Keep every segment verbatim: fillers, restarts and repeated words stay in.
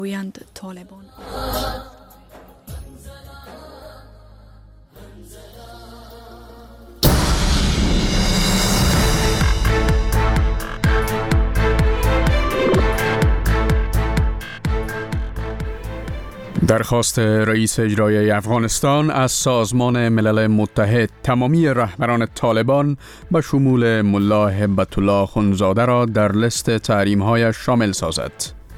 گویند طالبان درخواست رئیس اجرایی افغانستان از سازمان ملل متحد تمامی رهبران طالبان به شمول ملا هبت الله آخونزاده را در لیست تحریم‌هایش شامل سازد.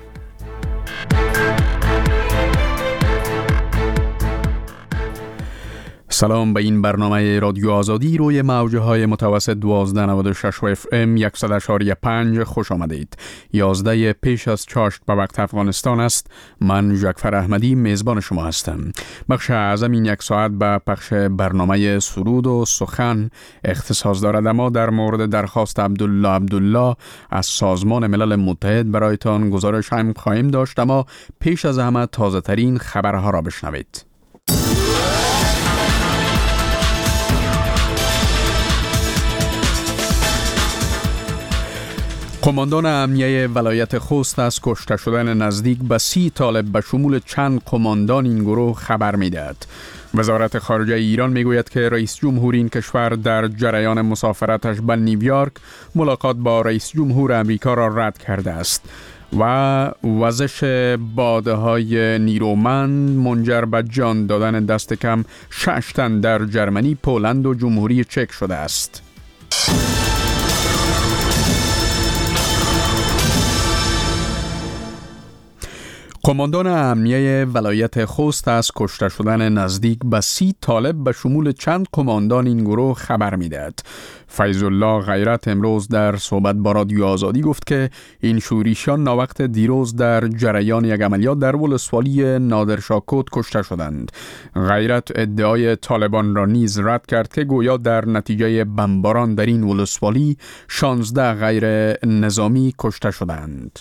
سلام، به این برنامه رادیو آزادی روی موجه های متوسط دوازده نود و شش اف ام صد و شش پنج خوش آمدید. یازده پیش از چاشت به وقت افغانستان است. من جعفر احمدی میزبان شما هستم. بخش اعظم این یک ساعت به پخش برنامه سرود و سخن اختصاص دارد، اما در مورد درخواست عبدالله عبدالله از سازمان ملل متحد برایتان گزارش هم خواهیم داشت، اما پیش از همه تازه ترین خبرها را بشنوید. قماندان امنیه ولایت خوست از کشته شدن نزدیک به سی طالب به شمول چند قماندان این گروه خبر می‌دهد. وزارت خارجه ایران میگوید که رئیس جمهور این کشور در جریان مسافرتش به نیویورک ملاقات با رئیس جمهور امریکا را رد کرده است و وزش باده‌های نیرومند منجر به جان دادن دست کم شش تن در جرمنی، پولند و جمهوری چک شده است. قماندان امنیه ولایت خوست از کشته شدن نزدیک به سی طالب به شمول چند قماندان این گروه خبر می‌دهد. فیض الله غیرت امروز در صحبت با رادیو آزادی گفت که این شورشیان ناوقت دیروز در جریان یک عملیات در ولسوالی نادرشاه کشته شدند. غیرت ادعای طالبان را نیز رد کرد که گویا در نتیجه بمباران در این ولسوالی شانزده غیر نظامی کشته شدند.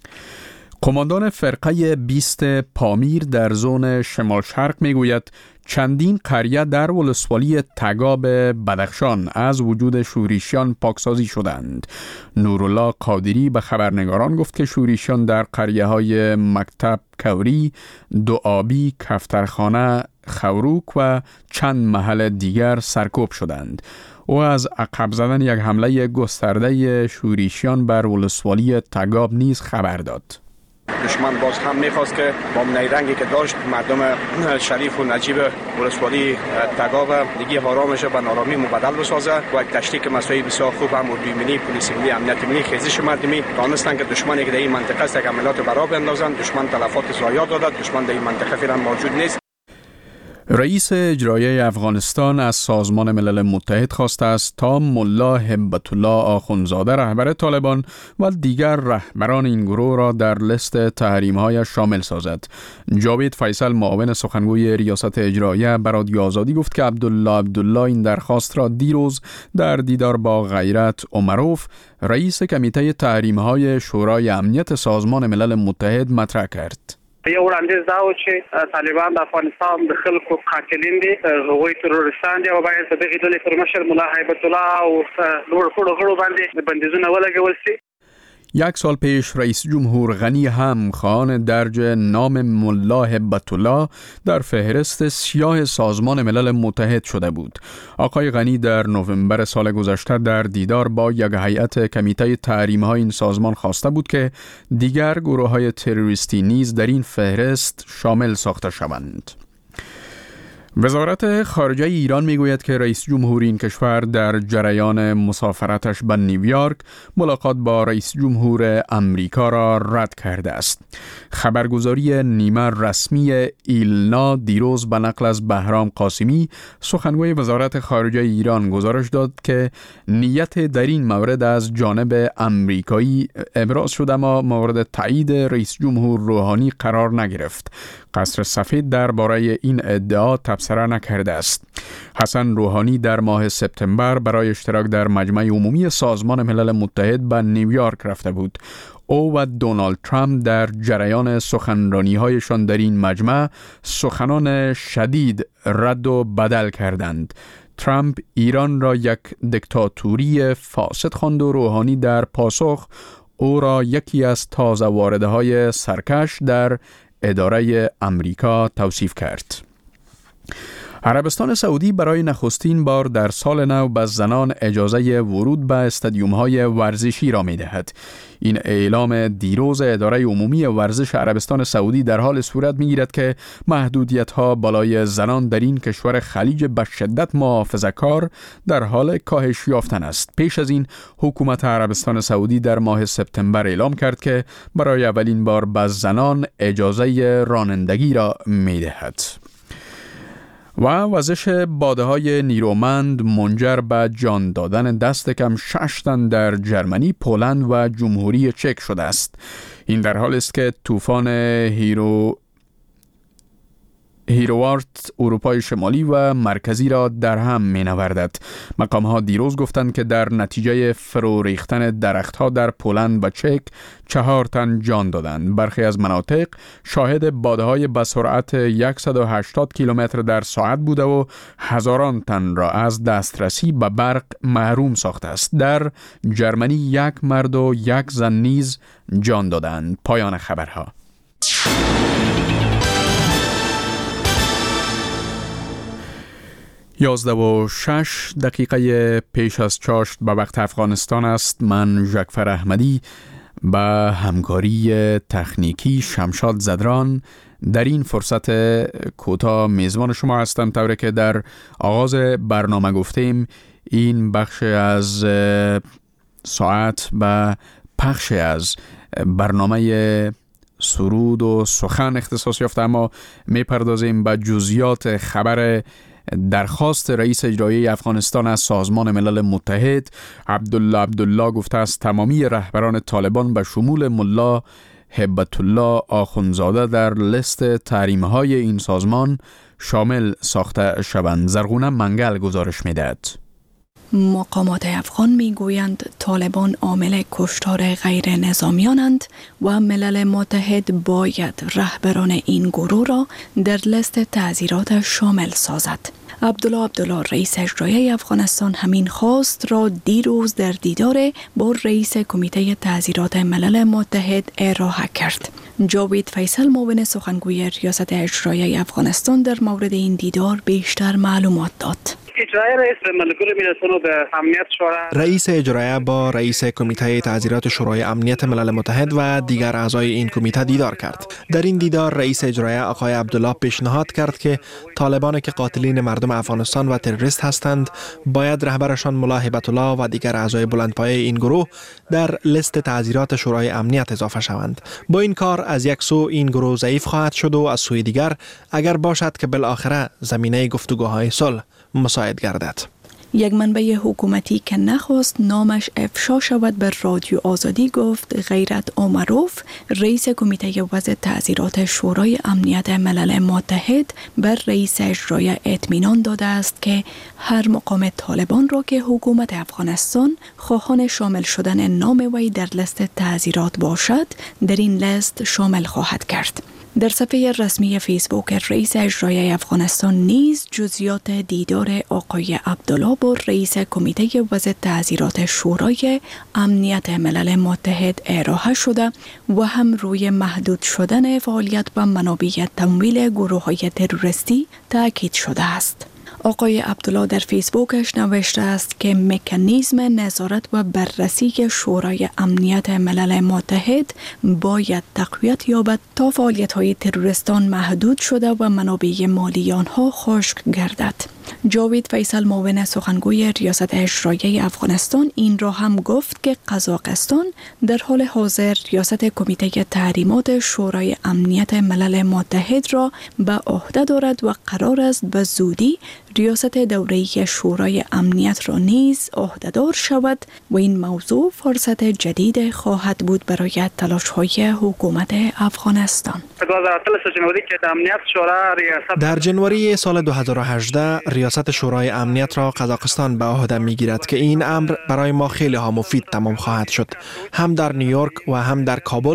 قماندان فرقه بیست پامیر در زون شمال شرق میگوید چندین قریه در ولسوالی تگاب بدخشان از وجود شورشیان پاکسازی شدند. نورالله قادری به خبرنگاران گفت که شورشیان در قریه های مکتب کوری، دوآبی، کفترخانه، خوروک و چند محل دیگر سرکوب شدند. او از عقب زدن یک حمله گسترده شورشیان بر ولسوالی تگاب نیز خبر داد. دشمن باز هم میخواست که با نیرنگی که داشت مردم شریف و نجیب ولسوالی تگاب دیگه آرامش به نارامی مبدل بسازه و یک تشریک مسائل بسیار خوب هم اردوی ملی، پلیس ملی، امنیت ملی، خیزش مردمی دانستن که دشمنی که در این منطقه است یک عملیات برا بندازن. دشمن تلفات ضایع داد، دشمن در این منطقه فعلا موجود نیست. رئیس اجرایی افغانستان از سازمان ملل متحد خواسته است تا ملا هبت الله آخونزاده رهبر طالبان و دیگر رهبران این گروه را در لیست تحریم‌هایش شامل سازد. جاوید فیصل معاون سخنگوی ریاست اجرایی به رادیو آزادی گفت که عبدالله عبدالله این درخواست را دیروز در دیدار با غیرت عمروف رئیس کمیته تحریم‌های شورای امنیت سازمان ملل متحد مطرح کرد. یو وړاندیز دا و چې طالبان د افغانستان د خلکو قاتلین دي، هغوی تروریستان دي او باید د دغې ډلې پر مشر ملا هیبت الله او نور ټولو غړو باندې بندیزونه ولګول شي. یک سال پیش رئیس جمهور غنی هم خواهان درج نام ملا هبت الله در فهرست سیاه سازمان ملل متحد شده بود. آقای غنی در نوامبر سال گذشته در دیدار با یک هیئت کمیته تحریم‌های این سازمان خواسته بود که دیگر گروه‌های تروریستی نیز در این فهرست شامل ساخته شوند. وزارت خارجه ایران میگوید که رئیس جمهور این کشور در جریان مسافرتش به نیویورک ملاقات با رئیس جمهور امریکا را رد کرده است. خبرگزاری نیمه رسمی ایلنا دیروز به نقل از بهرام قاسمی سخنگوی وزارت خارجه ایران گزارش داد که نیت در این مورد از جانب امریکایی ابراز شده اما مورد تایید رئیس جمهور روحانی قرار نگرفت. قصر سفید درباره این ادعا تبصره نکرده است. حسن روحانی در ماه سپتامبر برای اشتراک در مجمع عمومی سازمان ملل متحد به نیویورک رفته بود. او و دونالد ترامپ در جریان سخنرانی‌هایشان در این مجمع سخنان شدید رد و بدل کردند. ترامپ ایران را یک دیکتاتوری فاسد خواند و روحانی در پاسخ او را یکی از تازه وارده های سرکش در اداره امریکا توصیف کرد. عربستان سعودی برای نخستین بار در سال نو به زنان اجازه ورود به استادیوم های ورزشی را می دهد. این اعلام دیروز اداره عمومی ورزش عربستان سعودی در حال صورت می گیرد که محدودیت ها بالای زنان در این کشور خلیج به شدت محافظه‌کار در حال کاهش یافتن است. پیش از این حکومت عربستان سعودی در ماه سپتامبر اعلام کرد که برای اولین بار به زنان اجازه رانندگی را می دهد. و وزش باده‌های نیرومند منجر به جان دادن دست کم شش تن در جرمنی، پولند و جمهوری چک شده است. این در حالی است که طوفان هیرو هیروارت اروپای شمالی و مرکزی را در هم می نوردد. مقام ها دیروز گفتند که در نتیجه فرو ریختن درخت ها در پولند و چک چهار تن جان دادند. برخی از مناطق شاهد باده های به سرعت صد و هشتاد کیلومتر در ساعت بوده و هزاران تن را از دسترسی به برق محروم ساخته است. در جرمنی یک مرد و یک زن نیز جان دادند. پایان خبرها. یازده و شش دقیقه پیش از چاشت به وقت افغانستان است. من ژکفر احمدی با همکاری تکنیکی شمشاد زدران در این فرصت کوتاه میزبان شما هستم، طوری که در آغاز برنامه گفتیم این بخش از ساعت و پخش از برنامه سرود و سخن اختصاص یافته، اما میپردازیم به جزئیات خبر درخواست رئیس اجرایی افغانستان از سازمان ملل متحد. عبدالله عبدالله گفته است تمامی رهبران طالبان به شمول ملا هبت الله آخونزاده در لیست تحریم‌های این سازمان شامل ساخته شوند. زرغونه منگل گزارش می‌دهد. مقامات افغان میگویند طالبان عامل کشتار غیر نظامیانند و ملل متحد باید رهبران این گروه را در لیست تعزیرات شامل سازد. عبدالله عبدالله رئیس اجرایی افغانستان همین خواست را دیروز در دیدار با رئیس کمیته تعزیرات ملل متحد ارائه کرد. جاوید فیصل معاون سخنگوی ریاست اجرایی افغانستان در مورد این دیدار بیشتر معلومات داد. اجرایی رئیس ملګرو ملتونو د امنیت شورا رئیس اجرایی با رئیس کمیته تعزیرات شورای امنیت ملل متحد و دیگر اعضای این کمیته دیدار کرد. در این دیدار رئیس اجرایی آقای عبدالله پیشنهاد کرد که طالبانی که قاتلین مردم افغانستان و تروریست هستند باید رهبرشان ملا هبت الله و دیگر اعضای بلندپایه این گروه در لیست تعزیرات شورای امنیت اضافه شوند. با این کار از یک سو این گروه ضعیف خواهد شد و از سوی دیگر اگر باشد که بالاخره زمینه گفتگوهای صلح مساعد گردد. یک منبع حکومتی که نخواست نامش افشا شود به رادیو آزادی گفت غیرت عمروف رئیس کمیته وضع تعزیرات شورای امنیت ملل متحد بر رئیس اجرایی اطمینان داده است که هر مقام طالبان را که حکومت افغانستان خواهان شامل شدن نام وی در لیست تعزیرات باشد در این لیست شامل خواهد کرد. در صفحه رسمی فیسبوک رئیس اجرایی افغانستان نیز جزئیات دیدار آقای عبدالله با رئیس کمیته وضع تعزیرات شورای امنیت ملل متحد ارائه شده و هم روی محدود شدن فعالیت و منابع تمویل گروه‌های تروریستی تاکید شده است. آقای عبدالله در فیسبوکش نوشته است که مکانیزم نظارت و بررسی شورای امنیت ملل متحد باید تقویت یابد تا فعالیت‌های تروریستان محدود شده و منابع مالی آنها خشک گردد. جاوید فیصل معاون سخنگوی ریاست اجرایی افغانستان این را هم گفت که قزاقستان در حال حاضر ریاست کمیته تحریمات شورای امنیت ملل متحد را به عهده دارد و قرار است به زودی ریاست دوره‌ای شورای امنیت را نیز عهده‌دار شود و این موضوع فرصت جدید خواهد بود برای تلاش‌های حکومت افغانستان. در جنوری سال دو هزار و هجده ریاست شورای امنیت را قزاقستان به عهده می‌گیرد که این امر برای ما خیلی ها مفید تمام خواهد شد. هم در نیویورک و هم در کابل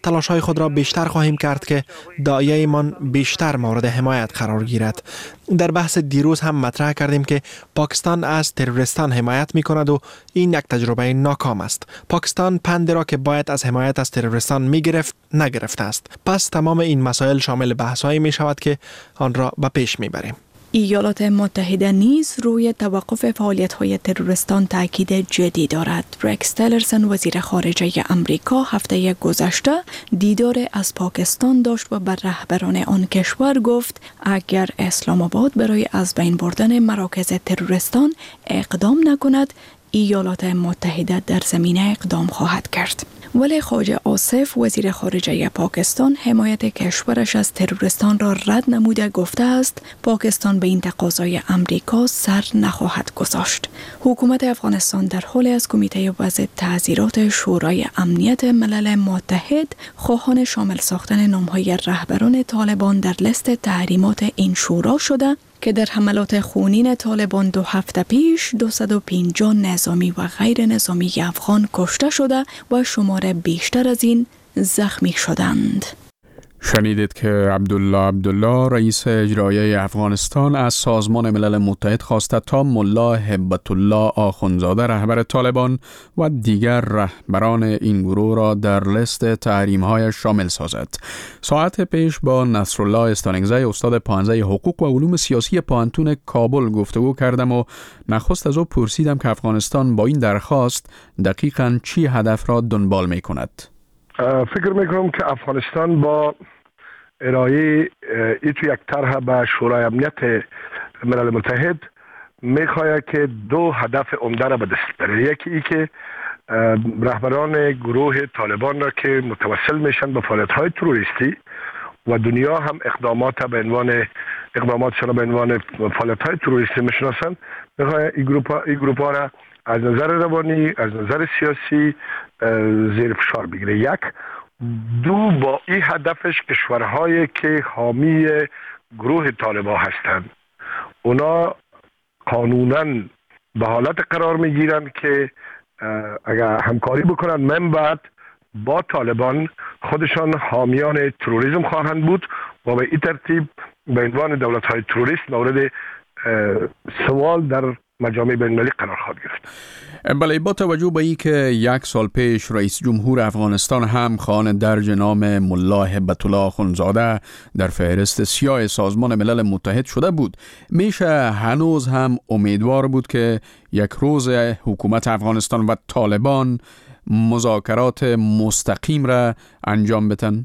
تلاش‌های خود را بیشتر خواهیم کرد که داعیه‌مان بیشتر مورد حمایت قرار گیرد. در بحث دیروز هم مطرح کردیم که پاکستان از تروریستان حمایت می‌کند و این یک تجربه ناکام است. پاکستان پند را که باید از حمایت از تروریستان می‌گرفت نگرفته است. پس تمام این مسائل شامل بحث‌هایی می‌شود که آن را به پیش می‌بریم. ایالات متحده نیز روی توقف فعالیت‌های تروریستان تاکید جدی دارد. رکس تیلرسون وزیر خارجه امریکا هفته گذشته دیدار از پاکستان داشت و بر رهبران آن کشور گفت اگر اسلام آباد برای از بین بردن مراکز تروریستان اقدام نکند، ایالات متحده در زمینه اقدام خواهد کرد. ولی خواجه آصف وزیر خارجه پاکستان حمایت کشورش از تروریستان را رد نموده گفته است پاکستان به این تقاضای امریکا سر نخواهد گذاشت. حکومت افغانستان در حال از کمیته وضع تعزیرات شورای امنیت ملل متحد خواهان شامل ساختن نام‌های رهبران طالبان در لیست تحریمات این شورا شده که در حملات خونین طالبان دو هفته پیش دویست و پنجاه نظامی و غیر نظامی افغان کشته شده و شمار بیشتر از این زخمی شدند. شنیدید که عبدالله عبدالله رئیس اجرایی افغانستان از سازمان ملل متحد خواسته تا ملا هبت الله آخوندزاده رهبر طالبان و دیگر رهبران این گروه را در لیست تحریم‌های شامل سازد. ساعت پیش با نصرالله استانگزی استاد پانزه حقوق و علوم سیاسی پانتون کابل گفتگو کردم و نخست از او پرسیدم که افغانستان با این درخواست دقیقاً چی هدف را دنبال می‌کند. فکر میکنم که افغانستان با ارائه ایتو یک طرح به شورای امنیت ملل متحد میخواهد که دو هدف عمده را به دست بیاره. یکی ای که رهبران گروه طالبان را که متوسل میشن به فعالیت‌های تروریستی و دنیا هم اقدامات به عنوان اقداماتشان به عنوان فعالیت‌های تروریستی میشناسند، میخواهد این گروه این گروه ها را از نظر روانی، از نظر سیاسی زیر فشار بگیره. یک دو با این هدفش کشورهایی که حامی گروه طالبان هستند اونا قانونا به حالت قرار میگیرن که اگر همکاری بکنن من بعد با طالبان خودشان حامیان تروریسم خواهند بود و به این ترتیب به عنوان دولت‌های تروریست مورد سوال در مجامع بین‌المللی قرار خواهد گرفت. بله، با توجه به اینکه یک سال پیش رئیس جمهور افغانستان هم خواهان درج نام ملا هبت الله آخوندزاده در فهرست سیاه سازمان ملل متحد شده بود، میشه هنوز هم امیدوار بود که یک روز حکومت افغانستان و طالبان مذاکرات مستقیم را انجام بدن؟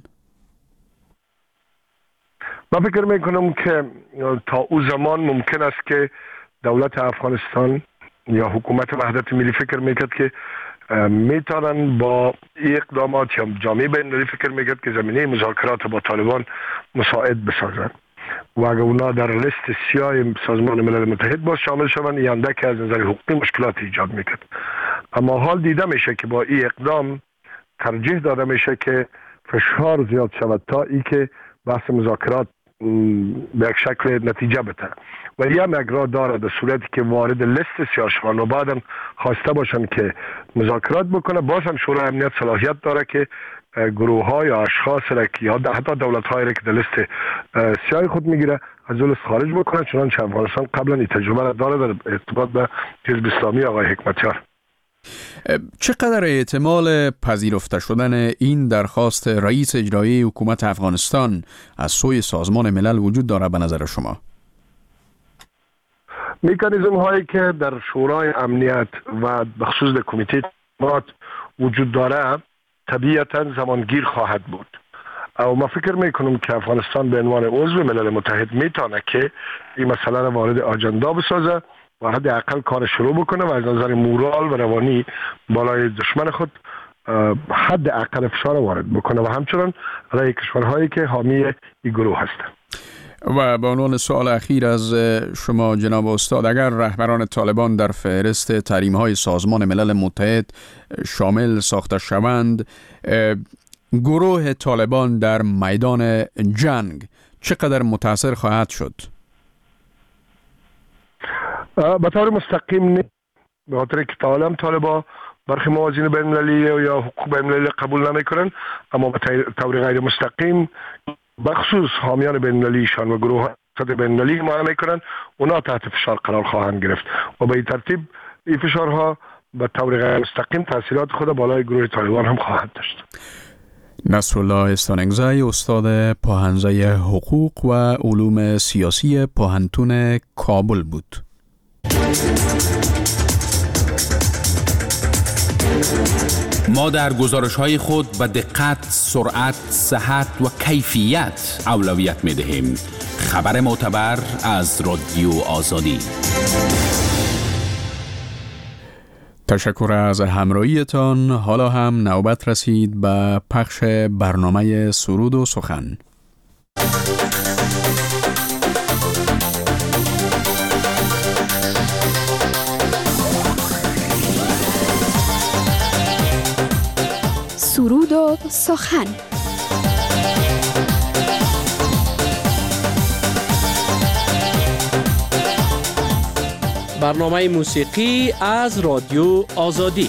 من فکر میکنم که تا او زمان ممکن است که دولت افغانستان یا حکومت وحدت ملی فکر میکرد که میتونن با این اقدامات یا جامعه بین‌المللی فکر میکرد که زمینه مذاکرات با طالبان مساعد بسازن و اگر اونا در لیست سیاه سازمان ملل متحد باز شامل شوند یانده که از نظر حقوقی مشکلات ایجاد میکرد. اما حال دیده میشه که با این اقدام ترجیح داده میشه که فشار زیاد شود تا ای که بحث مذاکرات به یک شکل نتیجه بده و یا مگرا داره در صورتی که وارد لیست سیاه شوند و بعدم خواسته باشن که مذاکرات بکنه، باز هم شورای امنیت صلاحیت داره که گروه ها یا اشخاص را که یا حتی دولت هایی را که در لیست سیاه خود میگیره از اون لیست خارج بکنه، چنانچه افغانستان قبلا این تجربه را داره در ارتباط به حزب اسلامی آقای حکمتیار. چقدر احتمال پذیرفته شدن این درخواست رئیس اجرایی حکومت افغانستان از سوی سازمان ملل وجود داره به نظر شما؟ مکانیزم هایی که در شورای امنیت و بخصوص در کمیته اطلاعات وجود داره طبیعتا زمانگیر خواهد بود. او ما فکر میکنم که افغانستان به عنوان عضو ملل متحد میتونه که این مسئله را وارد آجندا بسازه و حداقل کار شروع بکنه و از نظر مورال و روانی بالای دشمن خود حد اقل فشار وارد بکنه و همچنان علیه کشورهایی که حامی این گروه هستند. و به عنوان سوال اخیر از شما جناب استاد، اگر رهبران طالبان در فهرست تحریم‌های سازمان ملل متحد شامل ساخته شوند، گروه طالبان در میدان جنگ چقدر متاثر خواهد شد؟ به طور مستقیم نه، به خاطر که طالب طالبان برخی موازین بین المللی یا حقوق بین المللی قبول نمیکنن، اما به طور غیر مستقیم بخصوص حامیان بین المللیشان و گروه بین المللی حمایت میکنن، اونا تحت فشار قرار خواهند گرفت و به این ترتیب این فشارها به طور غیر مستقیم تاثیرات خود بالای گروه طالبان هم خواهد داشت. نصرالله استانگزی، استاد پاهنزه حقوق و علوم سیاسی پاهنتون کابل بود. ما در گزارش‌های خود به دقت، سرعت، صحت و کیفیت اولویت می‌دهیم. خبر معتبر از رادیو آزادی. تشکر از همراهیتان. حالا هم نوبت رسید به پخش برنامه سرود و سخن. سرود و سخن. برنامه موسیقی از رادیو آزادی.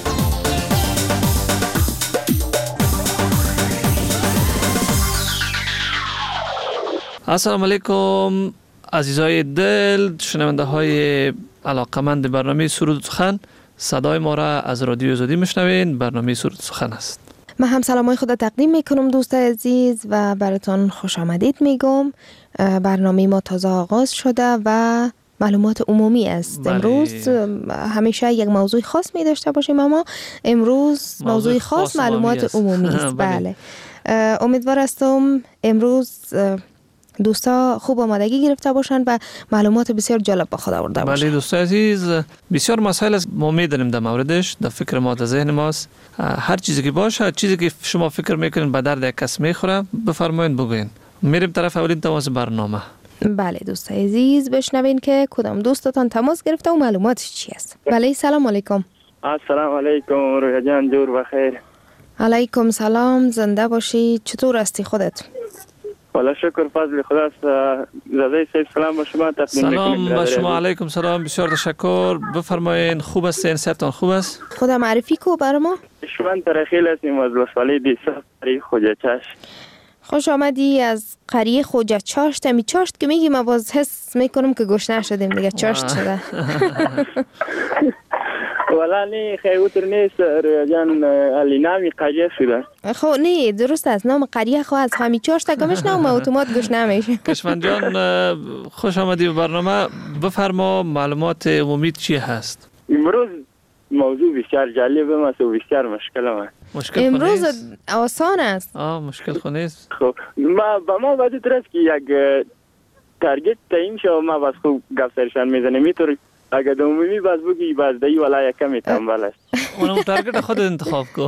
السلام علیکم عزیزای دل، شنونده های علاقمند برنامه سرود و سخن. صدای ما را از رادیو آزادی میشنوین. برنامه سرود و سخن است. من هم سلامای خود تقدیم میکنم دوست عزیز و براتون خوش آمدید میگم. برنامه ما تازه آغاز شده و معلومات عمومی است. بله. امروز همیشه یک موضوع خاص می داشته باشیم، اما امروز موضوع, موضوع خاص, خاص معلومات عمومی است. بله. امیدوار هستم امروز دوستا خوب آمادگی گرفته باشند و معلومات بسیار جالب با خود آورده باشند. بله دوستا عزیز، بسیار مسائل است ما میدونیم در موردش، در فکر ما، در ذهن ماست. هر چیزی که باشه، چیزی که شما فکر میکنین به درد یک کس میخوره، بفرمایید بگوین. میریم طرف اولین تماس برنامه. بله دوست عزیز، بشنوین که کدام دوستتان تماس گرفته و معلوماتش چی است. بله سلام علیکم. السلام علیکم رویا جان، جور بخیر. علیکم سلام، زنده باشی. چطور هستی خودت؟ والا شکر فضل خداست. زاده سید سلام با شما تقدیم میکنم. سلام با شما. علیکم سلام، بسیار تشکر. بفرمایین. خوب هستین؟ صحتتان خوب است؟ خدا معرفی کو برای ما. شما ترخیل هستیم از لسوالی دیسا قریه خوجه چشت. خوش آمدی از قریه خوجه چاشت. امی چاشت که میگی ما باز حس میکنم که گوش نشدیم دیگه، چاشت شده. والا نی خیوتر نیست رویا جان، علی نامی قریه شده. خب نه درست است، نام قریه خو از همی چاشت کمش نام اتومات گوش نمیشه. کشمن جان خوش آمدی به برنامه. بفرما معلومات عمومی چی هست؟ امروز موضوع بسیار جالب است و بسیار مشکل است. مشکل امروز آسان است. آه مشکل خو نیست. خب ما با ما وقتی درست که یک تارگت تعیین شو، ما باز خوب گپ سرشان میزنیم. میتونی اگه دومی باز بگی باز دی ولا یکمی تنبل است. اونم تارگت خودت انتخاب کو.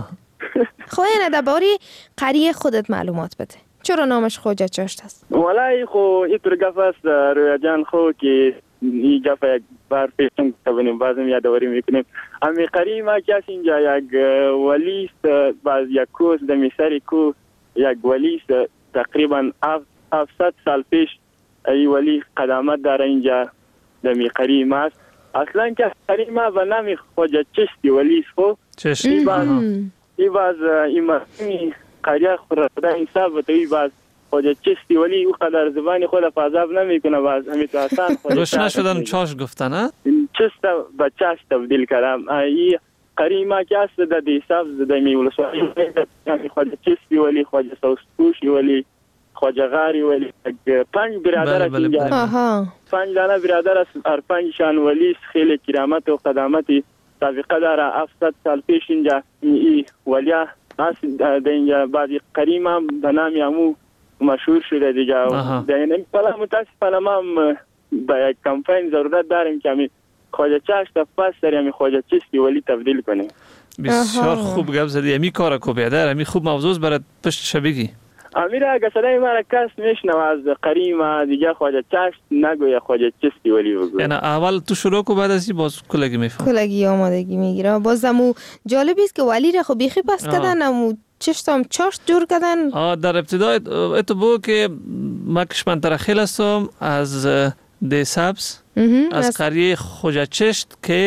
خو اینه درباره قریه خودت معلومات بده. چرا نامش خوجه چاشت است؟ والله خو اینطور گپ است رویا جان، خو که این گپ یک بار پیشم تبینیم بازم یادآوری میکنیم. امی قریه ما کس اینجا یک ولی است، باز یک کوس دمی سری کو یک ولی است. تقریبا هفتصد سال پیش ای ولی قدامت داره اینجا دمی قریه ماست. اصلا که قریه ما به نام خوجه چشتی ولی است. خو چشتی ای باز ای باز ای مرمی قریه خورده انصاف بده. ای باز خوجه چشتی ولی او قدر زبانی خود فاضاب نمیکنه، باز همیتو آسان روشن شدن چاش گفتن ها؟ چست با چاش تبدیل کردم. ای قریه ما که است ده دی صاف ده می ولسوالی خوجه چشتی ولی خوجه سوسپوشی ولی خوجه غاری ولی پنج برادر است اینجا. پنج دانه برادر است، هر پنجشان ولی خیلی کرامت و قدامتی سابقه داره. هفتصد سال پیش اینجا ای ولیا است ده اینجا. بعضی قریه ما به نام امو مشهور شده دیگه. در این حالا متاسفانه ما با یک کمپین ضرورت داریم که همی خوجه چاشت پس در همی خوجه چشتی ولی تبدیل کنیم. بسیار خوب گپ زدی. همی کارا کو بیادر، همی خوب موضوع برات پشت شبیگی. امیر اگه صدای ما را کس میشنو از قریه ما دیگه خوجه چاشت نگویه، خوجه چشتی ولی بگو. یعنی اول تو شروع کو، بعد ازی باز کلگی میفهم. کلگی آمادگی میگیره. بازمو جالبی است که ولی را خو بیخی پس کردن، امو چشتم چاشت جور کردن. آه در ابتدای اتو بو که ما کشمن ترخیل هستم از دی سبز، از قریه خوجه چشت که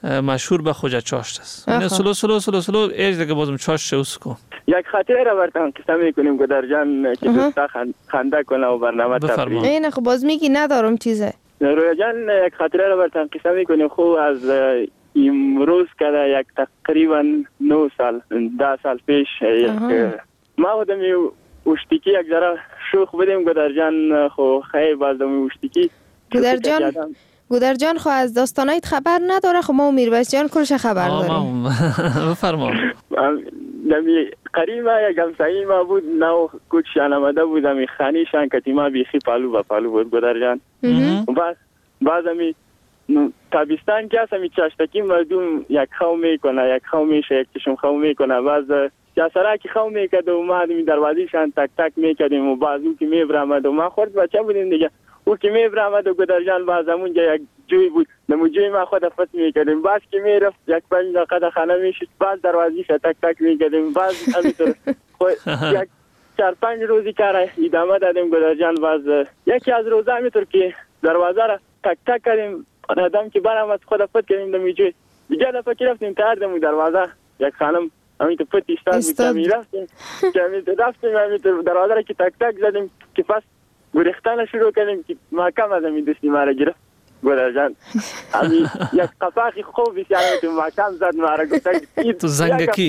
مشهور به خوجا چاشت است. این سلو سلو سلو سلو ایج دیگه بازم چاشت اوس کو. یک خاطره را براتون قصه میکنیم گودر جان که دوستا خنده کنه و برنامه تفریح. این خب باز میگی ندارم چیزه. رویا جان یک خاطره را براتون قصه میکنیم خو از امروز که یک تقریبا نه سال ده سال پیش یک ما بودم وشتیکی یک ذره شوخ بودیم گودر جان خو خیلی باز دمی وشتیکی گودر جان گودر جان خو از داستانایت خبر نداره خو ما و میرباز جان کلش خبر داریم. بفرما. دمی قریبا یک همسایی ما بود نو کچ شان آمده بود دمی خانی شان کتی ما بیخی پالو با پالو بود گودر جان. باز باز همی تابستان که همی چاشتکی مردم یک خو میکنه یک خو میشه یک چشم خو میکنه باز یا سرا که خو میکرد و ما همی دروازیشان تک تک میکردیم و بازو که میبرامد و ما خورد بچه بودیم دیگه او که میبرامد و گودر جان باز همونجا یک جوی بود نمو جوی ما خود فت میکردیم باز که میرفت یک پنج دقیقه خانه میشد باز دروازیش تک تک میکردیم باز همینطور یک چهار پنج روزی کار ادامه دادیم گودر جان باز یکی از روزا همینطور که دروازه را تک تک کردیم آدم که برآمد خود فت کردیم نمو جوی دیگه دفعه که رفتیم تردم دروازه یک خانم همینطور فت ایستاد بود که میرفتیم که همینطور رفتیم همینطور دروازه را که تک تک زدیم که پس گریختن شروع کردیم که محکم از همین دستی ما را گرفت گودر جان همین یک قفاقی خوب بسیار تو محکم زد ما را گفت تو زنگکی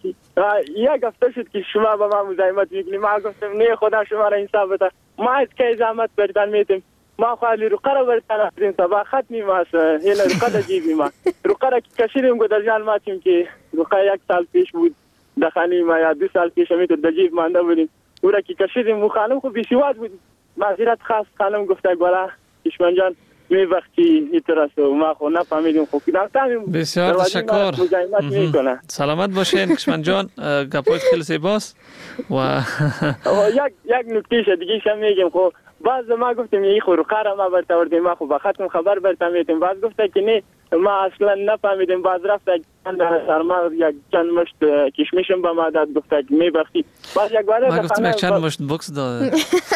یک هفته شد که شما با ما مزاحمت میکنیم ما گفتم نه خدا شما را انصاف بده ما از که زحمت بردن میتیم ما خواهی رقه را بردن افرین سبا ختمی ماست هیل رقه دا جیبی ما رقه را که کشیدیم گودر جان ما تیم که رقه یک سال پیش بود دخانی ما یا دو سال پیش همیتو دا جیب مانده بودیم او را که کشیدیم و خانم خوب بیسیواد بود معذرت خاص خانم گفته گولا کشمن جان می وقتی ایتراست و ما خو نفهمیدیم خوب که نفتهمیم بسیار تشکر سلامت باشین کشمن جان گپایت خیلی زیباست و یک یک نکته دیگه شم میگم خب باز ما گفتیم این خو رقه ما برتا وردیم ما خو با ختم خبر برتا میتیم باز گفته که نه ما اصلا نفهمیدیم باز رفت سرما یک چند مشت کشمشم با ما داد گفته که می وقتی باز یک بار ما گفتیم یک چند مشت بوکس داده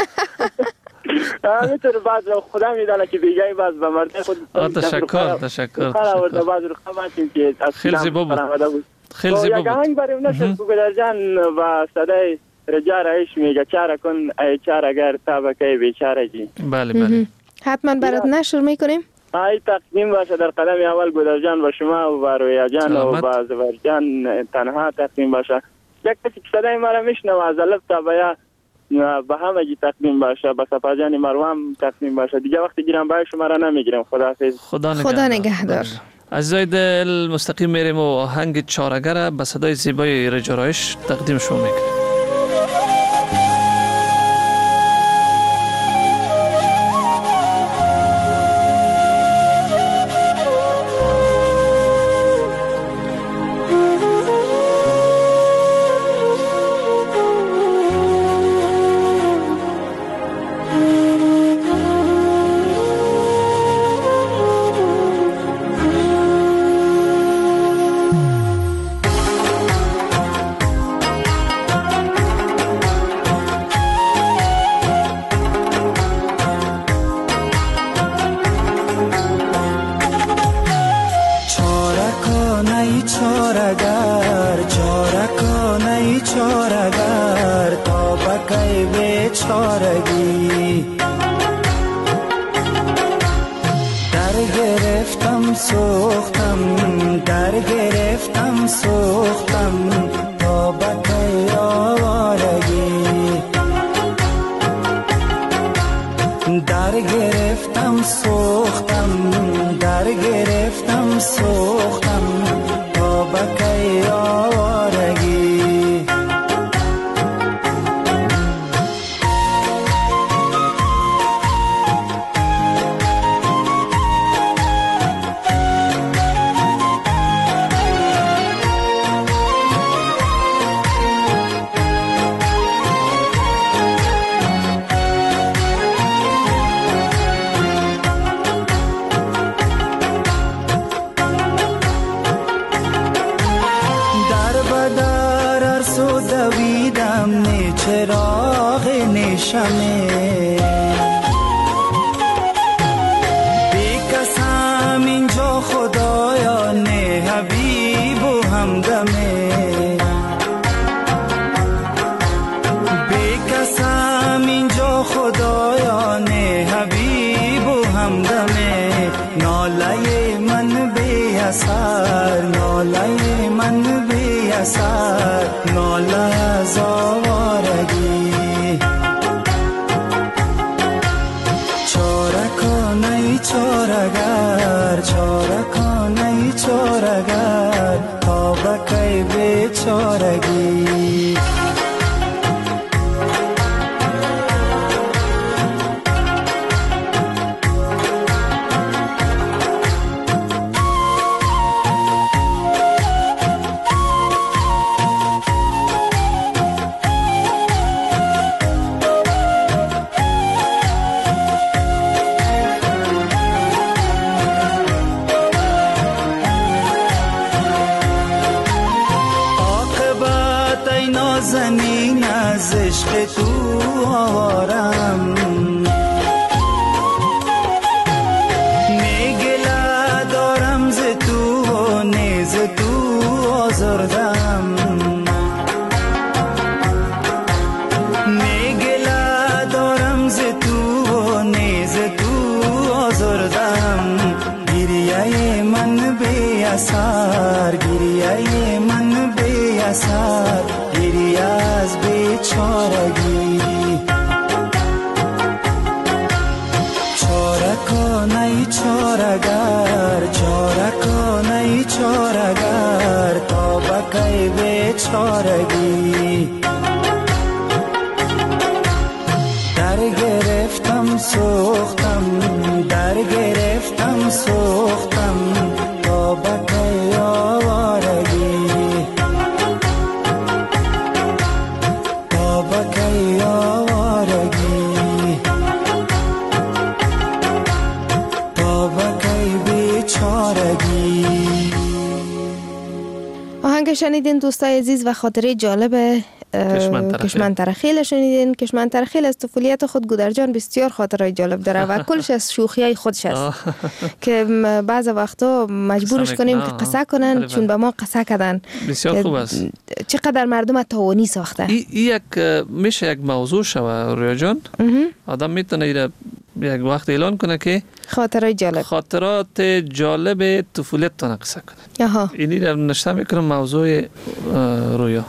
همینطور باز خدا میدانه که دیگه باز به مرد خود تشکر تشکر باز رو خماتیم که خیلی زیبا بود خیلی زیبا بود یک آهنگ بریم نشد گودر جان و صدای رجا رایش میگه چاره کن ای چاره اگر تابکه بیچاره جی بله بله حتما برات نشر میکنیم ای تقدیم باشه در قدم اول گودر جان و شما و رویا جان و با زبر جان تنها تقدیم باشه یک کسی که صدای ما را میشنوه از الف تا بیا به همگی تقدیم باشه به صفا جان مروام تقدیم باشه دیگه وقتی گیرم برای شما را نمیگیرم خداحافظ خدا خدا نگهدار عزیزای دل مستقیم میریم و آهنگ چاره‌گر به صدای زیبای رجا رایش تقدیم شما میکنیم بیکسم اینجا خدایا خدایان حبیب و همدمه، ناله من بی اثر، ناله من بی اثر، ناله از آوارگی. چاره کن ای چاره‌گر، چاره کن ای چاره‌گر، تا بکی بیچارگی. زنین از عشق تو آوارم، میگله دارم ز تو و نیز تو آزردم، میگله دارم ز تو و نیز تو آزردم. گریه من بی اثر، گریه من بی اثر، گریه از بیچارگی. چاره کن ای چاره‌گر، چاره کن ای چاره‌گر، تا بکی بیچارگی. در گرفتم سوختم، در گرفتم سوختم، تا بکی آوارگی. آهنگ شنیدین دوستای عزیز و خاطره جالب کشمن ترخیل شنیدین. کشمن ترخیل از طفولیت خود گودرجان بسیار خاطره جالب داره و کلش از شوخیای خودش است که بعض وقتا مجبورش کنیم که قصه کنن چون به ما قصه کردن. بسیار خوب است. چقدر مردم تاوانی ساخته. این یک میشه یک موضوع شوه رویا جان. آدم میتونه ایره یک وقت اعلان کنه که خاطره جالب، خاطرات جالب طفولیت تونه قصه کنه. آها. اینی رو نشته میکنم موضوع رویا.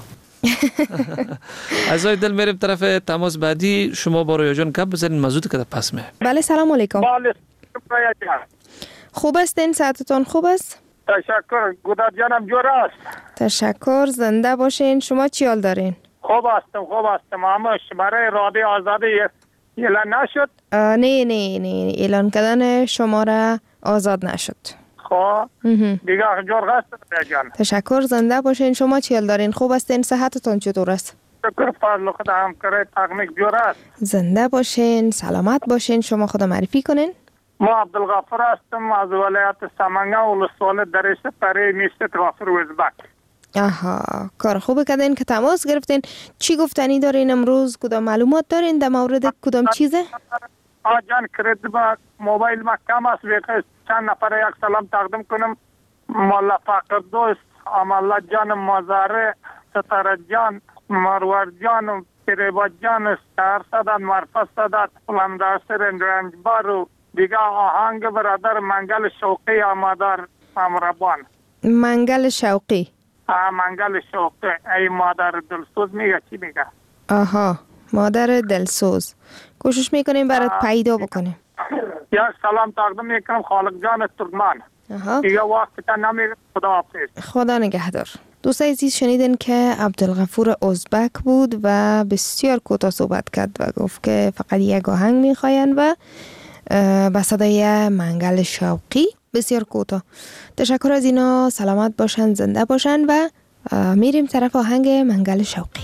از دل میریم طرف تماس بعدی. شما با رویا جان گپ بزنین موضوع که پس می. بله سلام علیکم. بله خوب هستین؟ صحتتون خوب است؟ تشکر. گودر جانم جور است. تشکر. زنده باشین. شما چی حال دارین؟ خوب هستم خوب هستم. اما برای رادیو آزادی اعلان نشد؟ نه نه نه اعلان کردن شما را آزاد نشد. خب دیگه جور هست جان. تشکر. زنده باشین. شما چی حال دارین؟ خوب هستین؟ صحتتون چطور است؟ شکر فضل خدا هم کرده تکنیک جور است. زنده باشین. سلامت باشین. شما خدا معرفی کنین. ما عبدالغفور هستم از ولایت سمنگا ولسوالی درشه پره نیست غافر وزبک. آها کار خوب کردین که تماس گرفتین. چی گفتنی دارین امروز؟ کدام معلومات دارین در مورد کدام چیزه؟ آجان کرد با موبایل ما کم است بیخیست چند نفر یک سلام تقدیم کنم. مولا فقر دوست، امالا جان مزاره، ستاره جان، مرور جان، پیریبا جان، سهر صدد، مرفت صدد، فلندرسر رنج بارو دیگه آهنگ برادر منگل شوقی آمادار امربان. منگل شوقی؟ آه منگل شوقی. ای مادر دلسوز میگه چی میگه؟ آها مادر دلسوز. کوشش میکنیم برات پیدا بکنیم. یک سلام تقدیم میکنم خالق جان ترکمان. دیگه وقت تا نمیگه. خدا حافظ. خدا نگهدار. دوستای عزیز شنیدین که عبدالغفور ازبک بود و بسیار کوتاه صحبت کرد و گفت که فقط یک آهنگ میخواین و با صدای منگل شوقی. بسیار کوتاه. تشکر از اینا. سلامت باشن، زنده باشن و میریم طرف آهنگ منگل شوقی.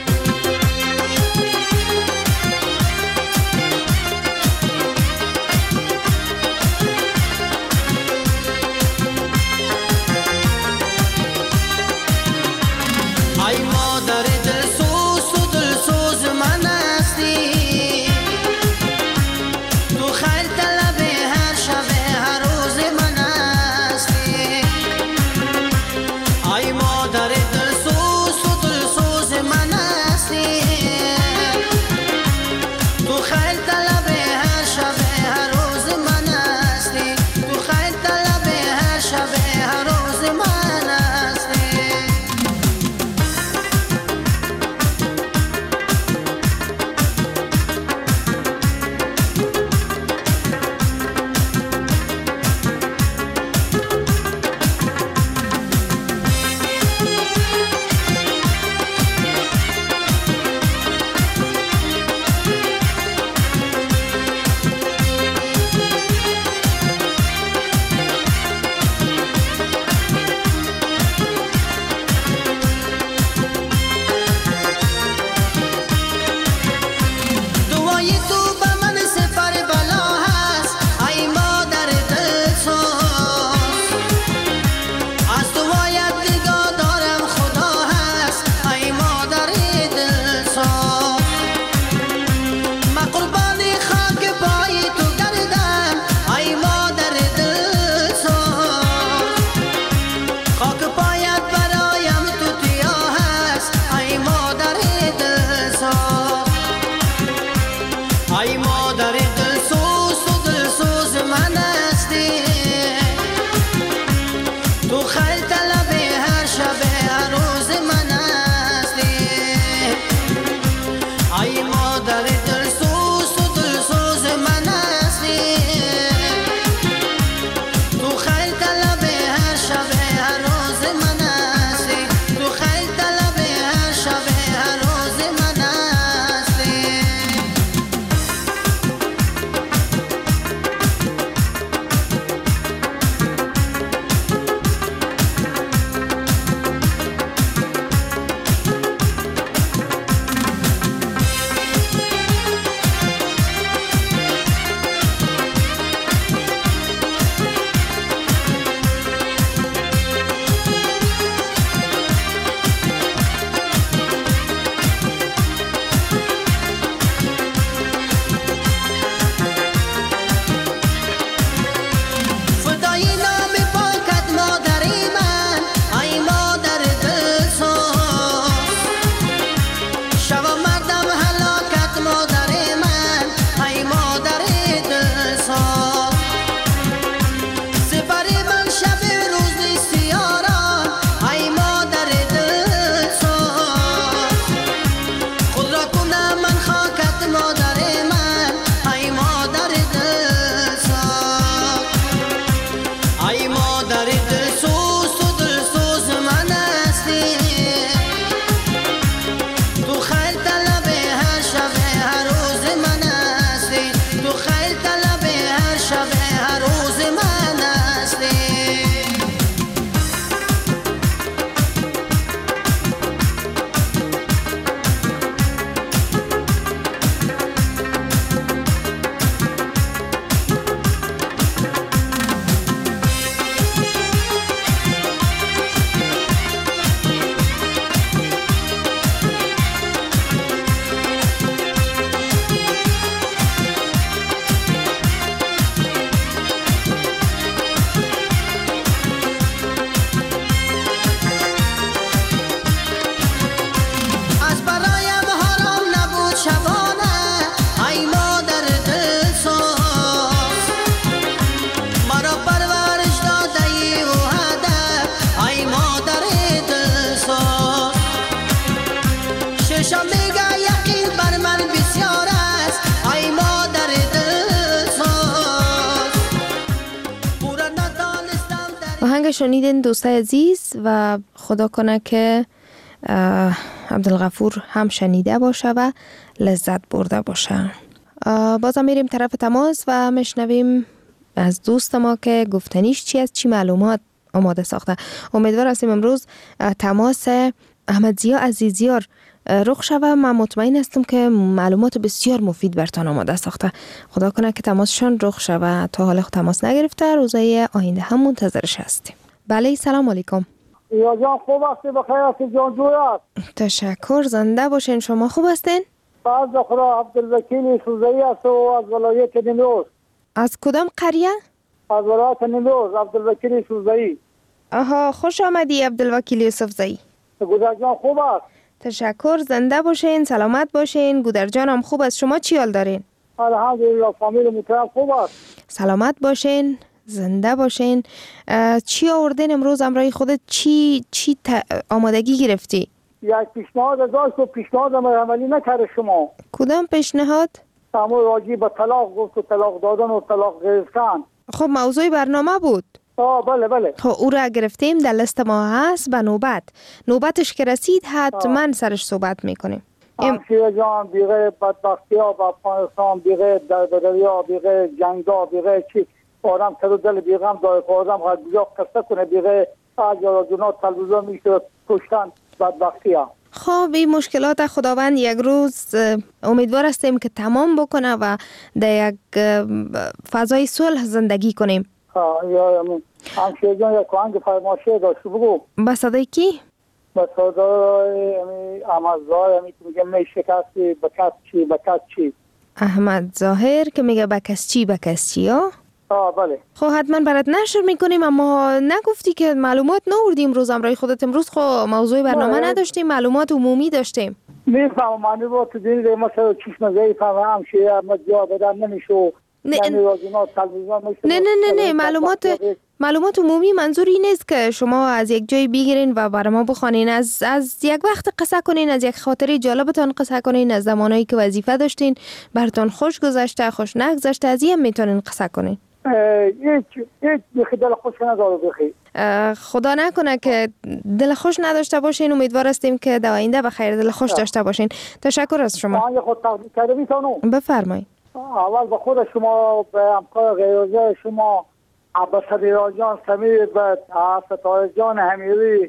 ای مادر دلسوز و دلسوز من هستی، تو خیر طلب هر شب هر روز من هستی. ای مادر دلسوز و دلسوز من که شنیدین دوستای عزیز و خدا کنه که عبدالغفور هم شنیده باشه و لذت برده باشه. بازم میریم طرف تماس و میشنویم از دوست ما که گفتنیش چی از چی معلومات آماده ساخته. امیدوار هستیم امروز تماس احمد ضیا عزیزیار رخ شوه. من مطمئن هستم که معلومات بسیار مفید برتان آماده ساخته. خدا کنه که تماسشان رخ شوه. تا حالا تماس نگرفته، روزای آینده هم منتظرش هستیم. بله سلام علیکم. یا جان خوب هستی؟ بخیر هستی جان جوی هست؟ تشکر، زنده باشین. شما خوب هستین؟ از خدا عبدالوکیل سوزایی هست و از ولایت نیمروز. از کدام قریه؟ از ولایت نیمروز، عبدالوکیل سوزایی. آها، خوش آمدی عبدالوکیل یوسفزایی. گودر جان خوب است؟ تشکر، زنده باشین، سلامت باشین. گودر جان هم خوب است. شما چی حال دارین؟ الحمدلله، فامیل محترم خوب است. سلامت باشین، زنده باشین. چی آوردین امروز همراه خودت؟ چی چی آمادگی گرفتی؟ یک پیشنهاد داشت و پیشنهاد ما عملی نکرد شما. کدام پیشنهاد؟ همون راجی به طلاق گفت و طلاق دادن و طلاق گرفتن. خب موضوع برنامه بود. آه بله بله. خب او را گرفتیم، در لیست ما هست. به نوبت نوبتش که رسید حتما سرش صحبت میکنیم. همشیره جان، بیغیر بدبختی ها با افغانستان، بیغیر دربدری ها، بیغیر جنگ ها، بیغیر چی آدم سر و دل بیغم داره که آدم خواهد بجا قصه کنه، بیغیر اجالا جونا تلویزیون میشه کشتن بدبختی ها. خب این مشکلات خداوند یک روز امیدوار هستیم که تمام بکنه و در یک فضای صلح زندگی کنیم. ها یا همشیره جان یک آهنگ فرمایشه داشت بگو. با صدای کی؟ با صدای احمد ظاهر که میگه می شکستی بکس چی بکس چی. احمد ظاهر که میگه بکس چی بکس چی ها؟ آه بله. خب حتما برات نشر میکنیم، اما نگفتی که معلومات نوردیم روز امرای خودت. امروز خب موضوع برنامه نداشتیم، معلومات عمومی داشتیم. میفهم معنی با تو دیده مثلا چشم زایی فهم همشه احمد جا بدن نمیشو. نه نه نه نه معلومات معلومات عمومی منظوری نیست که شما از یک جای بگیرین و برای ما بخوانین. از از یک وقت قصه کنین، از یک خاطره جالبتان قصه کنین، از زمانایی که وظیفه داشتین براتون خوش گذشته خوش نگذشته، از این میتونین قصه کنین. هیچ هیچ بخی دل خوش نداره بخی. خدا نکنه که دل خوش نداشته باشین. امیدوار هستیم که در آینده بخیر دل خوش داشته باشین. تشکر از شما. من خود تقدیم کرده میتونم. بفرمایید. اول به خود شما، به همکار غیرحاضر شما، عباس راجان سمیر، به ستاره جان همیری،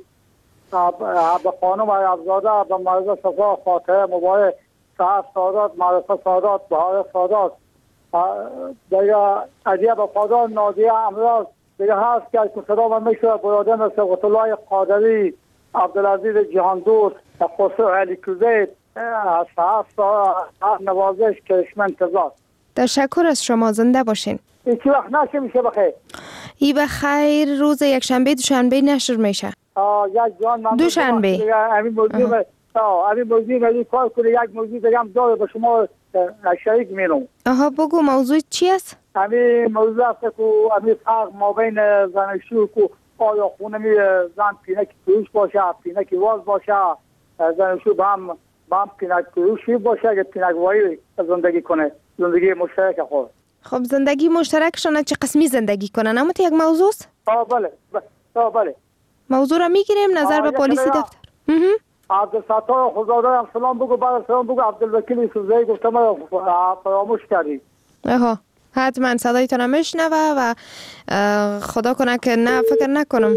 به خانم عبزاده، به مرزا صفا خاطره مبارک، صحف سادات، معرفه سادات، بهار سادات، دیگه عجیب وفادار نادیه امراض دیگه هست که صدا من میشه برادر مثل غطلای قادری، عبدالعزیز جهاندوست، خسرو علی کوزید، صحف نوازش کرشمن انتظار. تشکر از شما، زنده باشین. این چی وقت نشر میشه بخیر؟ ای بخیر روز یک شنبه دوشنبه نشر میشه. آه یک جان من دوشنبه. همین موضوع آه همین موضوع ولی کار کنه یک موضوع دیگه هم داره به شما شریک میرم. آها بگو موضوع چی است؟ همین موضوع است که همین فرق ما بین زناشویی که آیا خونه می زن پینک کروش باشه، پینک واز باشه، زناشویی با هم با هم پینک کروشی باشه که پینک وایی زندگی کنه، زندگی مشترک خود. خب زندگی مشترکشون چه قسمی زندگی کنن؟ اما تو یک موضوع است؟ آه بله آه بله. موضوع را میگیریم نظر به پلیسی دفتر. عبدالستار خداداد هم سلام بگو، بعد سلام بگو عبدالوکیل یوسفزایی گفتم ما فراموش کردی. آها حتما صدایتون میشنوه و خدا کنه که نه فکر نکنم.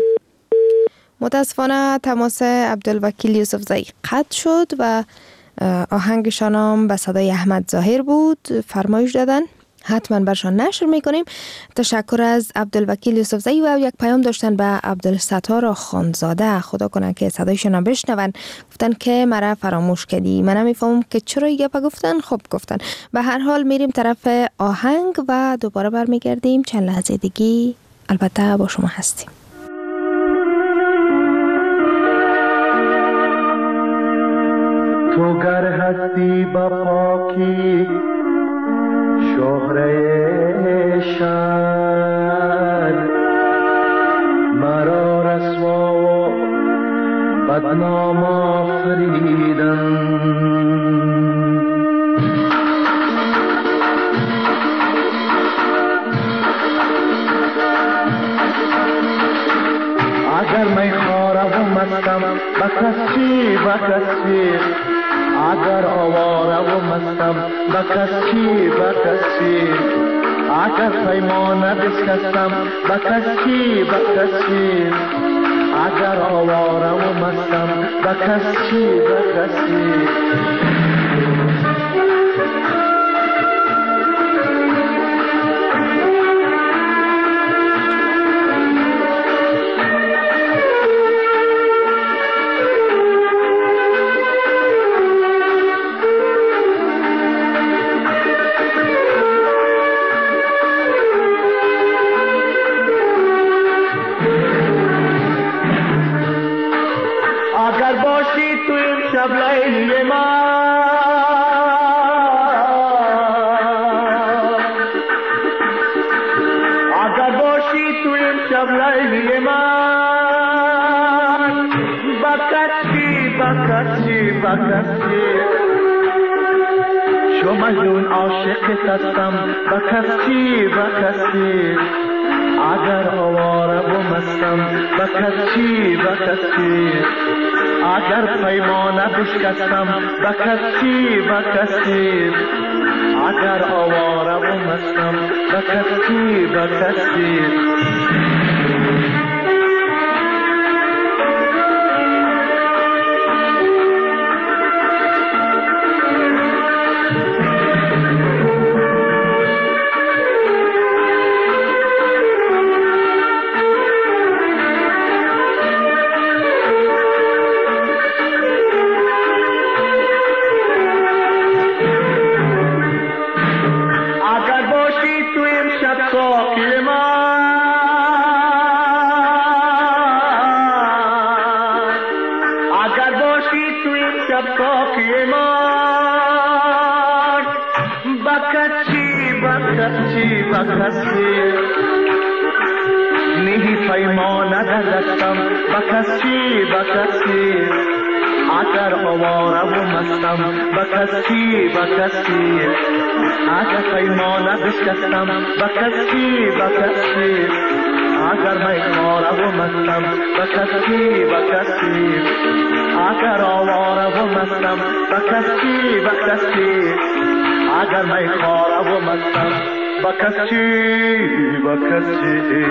متاسفانه تماس عبدالوکیل یوسفزایی قطع شد و آهنگشان هم به صدای احمد ظاهر بود، فرمایش دادن. حتما برشان نشر میکنیم. تشکر از عبدالوکیل یوسفزایی و یک پیام داشتن به عبدالستار خانزاده. خدا کنه که صدایشون هم بشنون. گفتن که مرا فراموش کردی. من نمیفهمم که چرا یه گپ گفتن. خب گفتن. به هر حال میریم طرف آهنگ و دوباره برمیگردیم. چند لحظه دیگه البته با شما هستیم. تو گر هستی با پاکی شهره شد، مرا رسوا و بدنام آفریدن. اگر می خواره و مستم به کسی به کسی اگر آواره و مستم به کسی به کسی اگر پیمانه بشکستم به کسی به کسی اگر آواره و مستم به کسی به کسی لیلی من اگر باشی تو این شب لیلی من بکشی بکشی بکشی شو مجنون عاشق هستم بکشی بکشی اگر آواره و مستم بکشی بکشی اگر پیمانه بشکستم به کسی به کسی اگر آواره و مستم به کسی به کسی نیهی پیمانه دستم بکسی بکسی اگر آواره و مستم بکسی بکسی اگر پیمانه بشکستم بکسی بکسی اگر میخواره و مستم بکسی بکسی اگر آواره و مستم بکسی بکسی اگر میخواره و مستم بکسی بکسی.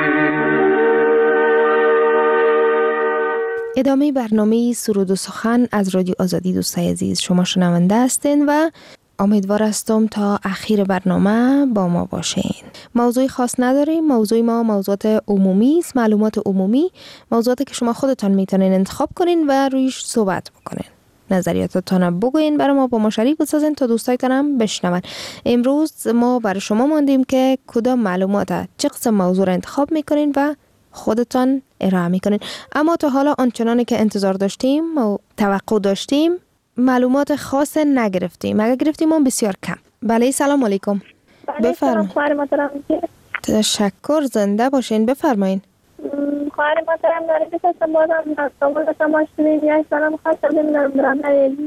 ادامه برنامه سرود و سخن از رادیو آزادی دوستای عزیز شما شنونده هستین و امیدوار هستم تا اخیر برنامه با ما باشین. موضوع خاص نداریم، موضوع ما موضوعات عمومی است، معلومات عمومی، موضوعاتی که شما خودتان میتونین انتخاب کنین و رویش صحبت بکنین. نظریاتتان بگوین برای ما با ما شریک بسازین تا دوستایتان هم بشنون. امروز ما برای شما ماندیم که کدام معلومات چه قسم موضوع را انتخاب میکنین و خودتان ارائه میکنین. اما تا حالا آنچنانی که انتظار داشتیم و توقع داشتیم معلومات خاص نگرفتیم. اگر گرفتیم هم بسیار کم. بله سلام علیکم. بفرمایید. تشکر، زنده باشین. بفرمایید. خواهر محترم داره بسازم بازم نستامل تماش کنید یا سلام خواستم بمیدارم درم نریدی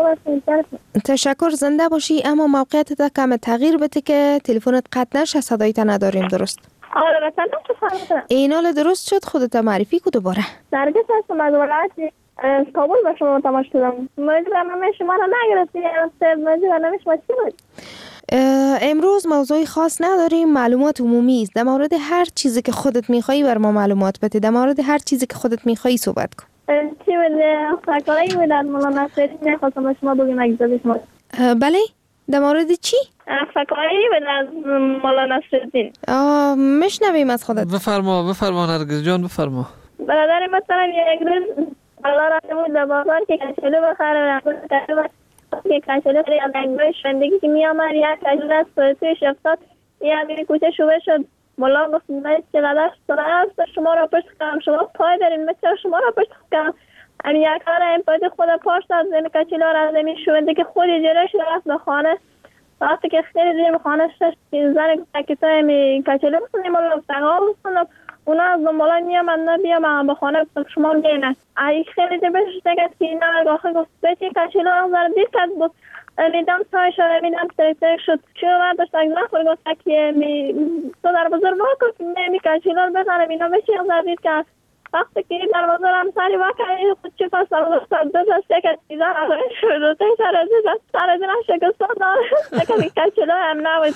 تشکر، زنده باشی. اما موقعیت تا کم تغییر بده که تلفنت قطع نشه، صدایت نداریم. درست؟ آره مثلا چه خواهر این حال درست شد. خودت معرفی کو دوباره. درگه هستم از ولایت کابل به شما تماش کنم. موضوع برنامه شما را نگرفتی. موضوع برنامه شما چی بود؟ امروز موضوعی خاص نداریم، معلومات عمومی است. در مورد هر چیزی که خودت میخوایی بر ما معلومات بده. در مورد هر چیزی که خودت میخوایی صحبت کن. چی بوده؟ فکرایی بوده مولا نصیری نخواستم شما بگیم اگه شما. بله؟ در مورد چی؟ فکرایی بوده از مولا نصیری. آه مشنویم از خودت. بفرما بفرما نرگس جان بفرما. برادر مثلا یک روز الله را بود در بازار که کچلو بخره و که کچلو خیلی از انگوی شوندگی که می آمد یک کچلو از توی شفتاد یه امیر کوچه شوبه شد. مولا گفت من چقدر سرعت شما را پشت کنم، شما پای دارین من چرا شما را پشت کنم. امی یک کار این پایده خود پاش داد زمین کچلو را از زمین شوندگی خودی جلوش رفت به خانه. وقتی که خیلی زیر خانه شد زن که امی کچلو بسنیم مولا تقا بسنم اونا از دنبالا میامد نبیامد به خانه شما گینه ای خیلی دی بهش بگد که اینا آخه گفت بچه کچلو آزار دید کرد بود میدم تای شده میدم ترک ترک شد چه اومد داشت اگزان خود گفت که تو در بزرگ واقع که می کچلو رو بزنم اینا بچه آزار دید کرد وقتی که در بازار همسری وکر خود چه پس در بازار دو دست یک از چیزان آقای شده تا سر از دست سر از دست شکستان داره یکی کچلو هم نبود.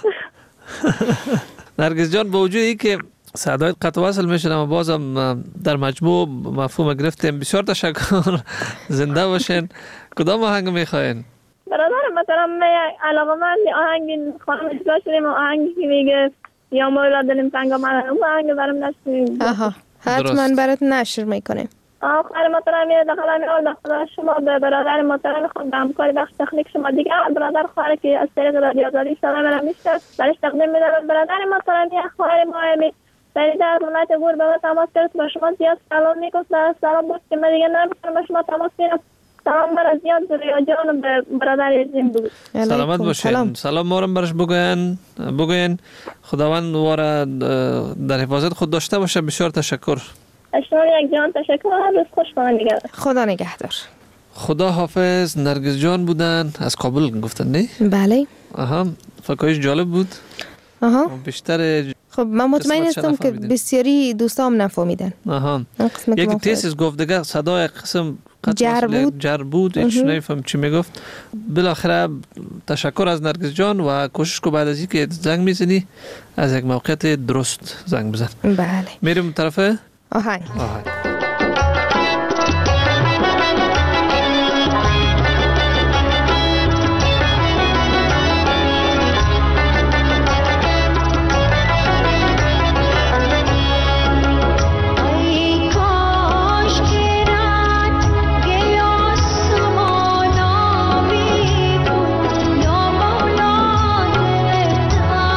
نرگس جان با وجود ای که صدای قطع وصل میشن اما بازم در مجموع مفهوم گرفتیم. بسیار تشکر، زنده باشین. کدام آهنگ میخواین؟ برادرم مثلا من علاقه من آهنگی خانم اجرا شدیم و آهنگی که میگه یا مولا دلیم تنگ آمدن اون آهنگ برام نشدیم. آها حتما برات نشر میکنیم. آخر محترم یه داخل میال داخل شما به برادر محترم خود به همکاری بخش تکنیک شما دیگه برادر خواهر که از طریق رادیو آزادی سلام برام میشه برش تقدیم میدم. برادر محترم یه خواهر مهمی برای در ملت گور به ما تماس کرد با شما زیاد سلام میگفت سلام بود که من دیگه نمیتونم با شما تماس بگیرم. سلام برای زیاد زوریا جان به برادر عزیزم بود. سلامت باشین. سلام مورم برش بگوین بگوین خداوند واره در حفاظت خود داشته باشه. بسیار تشکر. شما یک جان تشکر. روز خوش با نگهدار. خدا نگهدار. خدا حافظ. نرگس جان بودن از کابل گفتن نه؟ بله. آها فکرش جالب بود. آها بیشتر خب من مطمئن هستم که بسیاری دوستام نفهمیدن. آها یک تیسیس گفت دیگه صدای قسم جر بود جر بود هیچ نمیفهم چی میگفت. بالاخره تشکر از نرگس جان و کوشش کو بعد از اینکه زنگ میزنی از یک موقعیت درست زنگ بزن. بله میریم طرفه آهنگ. آهنگ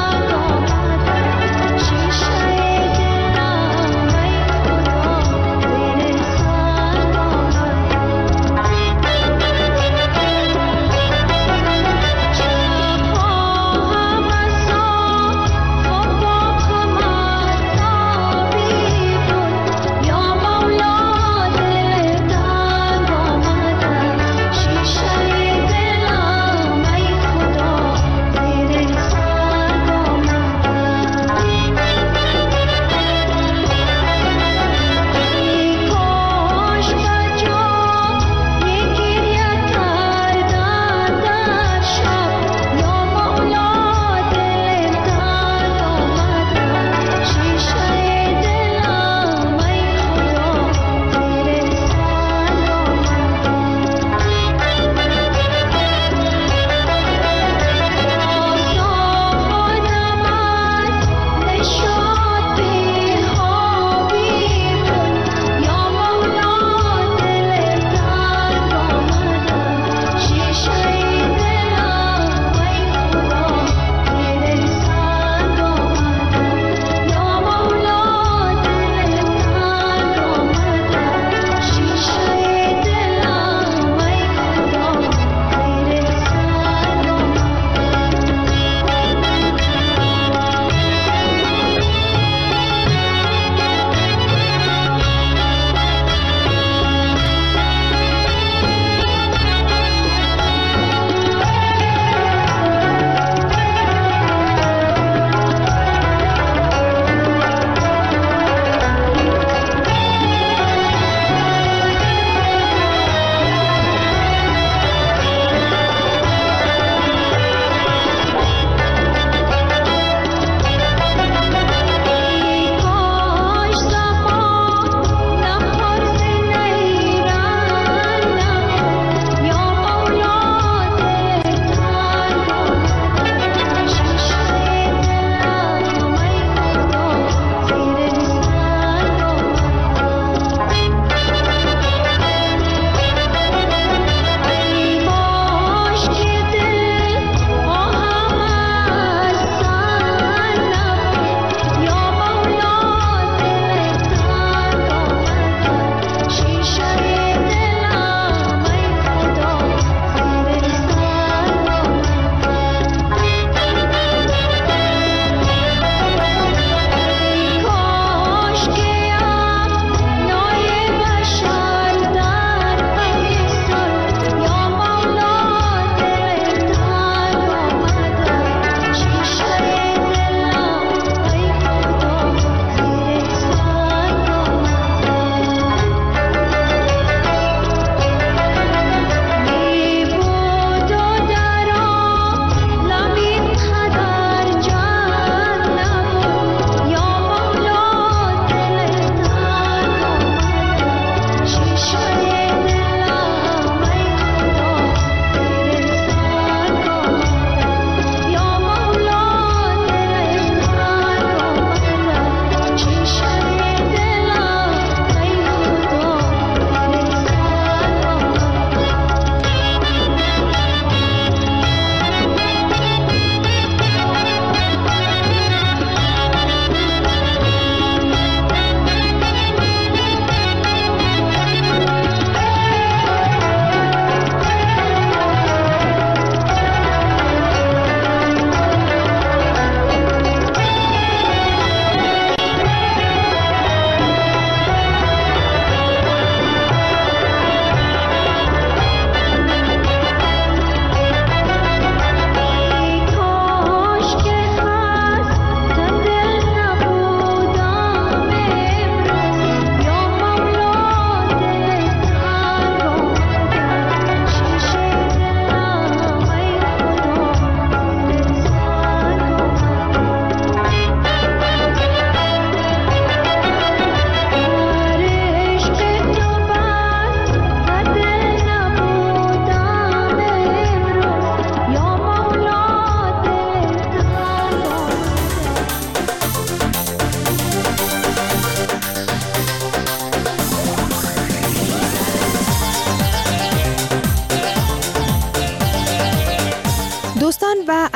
شیشه دلم ای خدا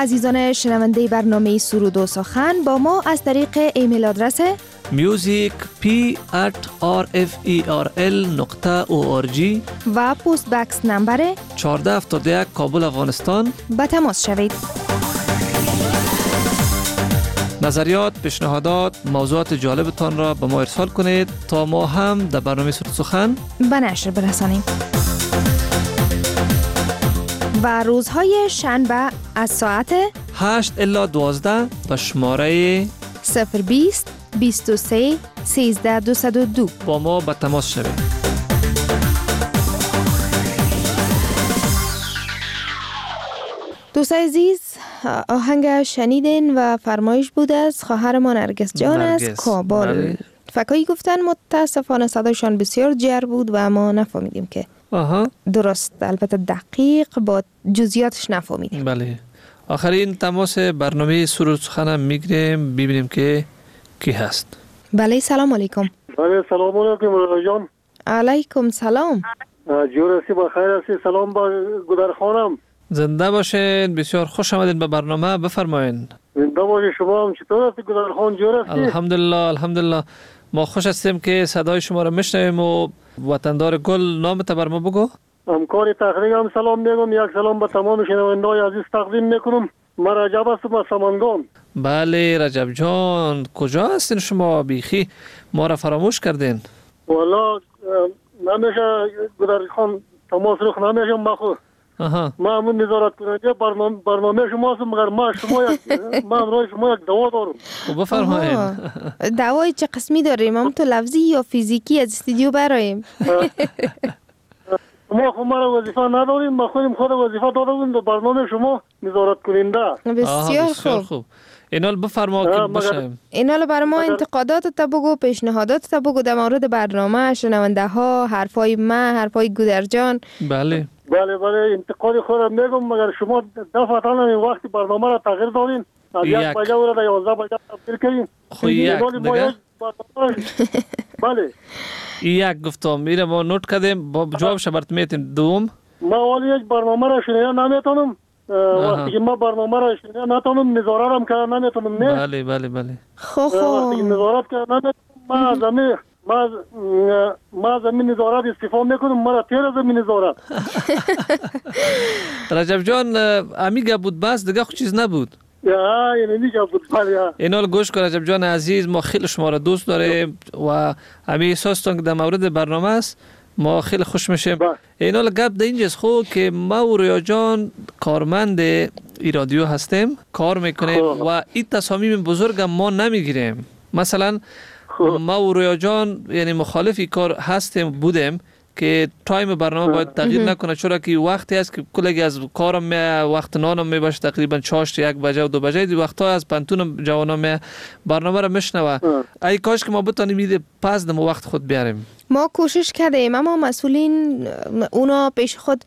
عزیزان شنونده برنامه سرود و سخن با ما از طریق ایمیل آدرس music p at r f e r l نقطه او آر جی و پست بکس نمبر چهارده هفتاد و یک کابل افغانستان به تماس شوید. نظریات، پیشنهادات، موضوعات جالبتان را به ما ارسال کنید تا ما هم در برنامه سرود و سخن به نشر برسانیم. و روزهای شنبه از ساعت هشت الی دوازده به شماره صفر بیست بیست و سه سیزده دویست و دو با ما به تماس شوید. دوست عزیز، آهنگ شنیدین و فرمایش بود از خواهرمان نرگس جان از کابل. فکایی گفتن متاسفانه صدایشان بسیار جر بود و ما نفهمیدیم که آها. درست، البته دقیق با جزئیاتش نفهمیدیم. بله. آخرین تماس برنامه سرود سخن میگیریم ببینیم که کی هست. بله، سلام علیکم. بله، سلام علیکم رضا جان. علیکم سلام. جور هستی، بخیر هستی؟ سلام با گودر خانم. زنده باشین، بسیار خوش آمدین به برنامه، بفرمایین. زنده باشین. شما هم چطور هستی گودر خان؟ جور هستی؟ الحمدلله الحمدلله. ما خوش هستیم که صدای شما را میشنویم. و وطندار گل، نامت بر ما بگو. همکار تحقیق هم سلام میگم. یک سلام به تمام شنونده‌های عزیز تقدیم میکنم. من رجب هستم از سمنگان. بله رجب جان، کجا هستین شما؟ بیخی ما را فراموش کردین. والا نمیشه گودر خان، تماس رو نمیشه مخو. آها. ما همون نظارت کننده برنامه برنامه شما هستم، مگر ما شما یک ما امروز شما یک دوا دارم. خب بفرمایید. دوای چه قسمی داریم؟ هم تو لفظی یا فیزیکی از استودیو برایم؟ ما خود ما را وظیفه نداریم، ما خودم خود وظیفه داریم به برنامه شما نظارت کننده. بسیار خوب. خوب. اینال بفرما که بشیم. اینال برای ما انتقادات تا بگو، پیشنهادات تا بگو در مورد برنامه، شنونده ها، حرفای من، حرفای گودر جان. بله. بله بله، انتقاد خود را میگم، مگر شما دفعتاً این وقت برنامه را تغییر دادین. از یک بجه و را یازده بجه تبدیل کردین. خب یک دیگه. بله. یک گفتم میره ما نوت کردیم، با جواب شبرت میتیم. دوم ما ولی یک برنامه را شنیده نمیتونم. وقتی که ما برنامه را شنیده نتونم، نظارت هم که نمیتونم. نه بله بله بله. خو خو وقتی که نظارت که نمیتونم، ما زمین ما ما زمین نظارت استفاده میکنم، ما را تیر زمین نظارت. رجب جان امیگه بود بس دیگه خود چیز نبود. یا یعنی میگه بود. بله. اینال گوش کن رجب جان عزیز، ما خیلی شما را دوست داریم و همین احساستون که در مورد برنامه است ما خیلی خوش میشیم. اینال گپ در اینجاست خو که ما و رویا جان کارمند ای رادیو هستیم، کار میکنیم و این تصامیم بزرگ ما نمیگیریم. مثلا ما و رویا جان یعنی مخالف این کار هستیم بودیم که تایم برنامه باید تغییر نکنه، چرا که وقتی است که کلگی از کارم می وقت نانم می باشه تقریبا چاشت یک بجه و دو بجه، دی وقتا از پنتون جوانا می برنامه را میشنوه. ای کاش که ما بتونیم میده پس دم وقت خود بیاریم. ما کوشش کردیم اما مسئولین اونا پیش خود